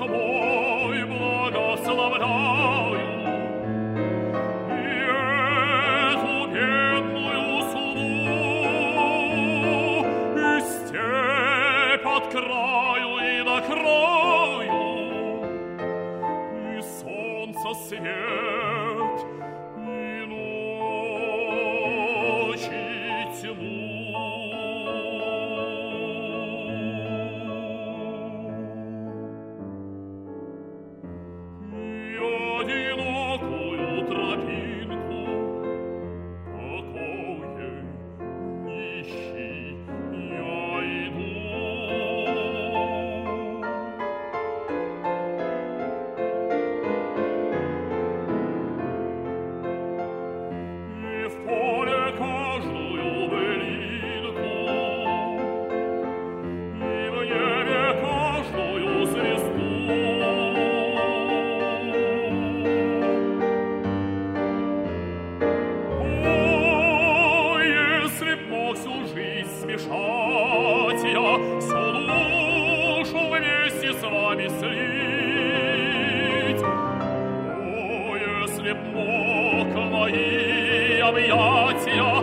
мой благословляю, и эту бедную суду, и степь от краю и до краю, и солнце свет, и ночи тьму. Одинокую тропинку покоя нищий я иду. И в поле каждую былинку, и в небе каждую звезду. Всю жизнь смешать я, всю душу вместе с вами слить. О, если б мог мои объятия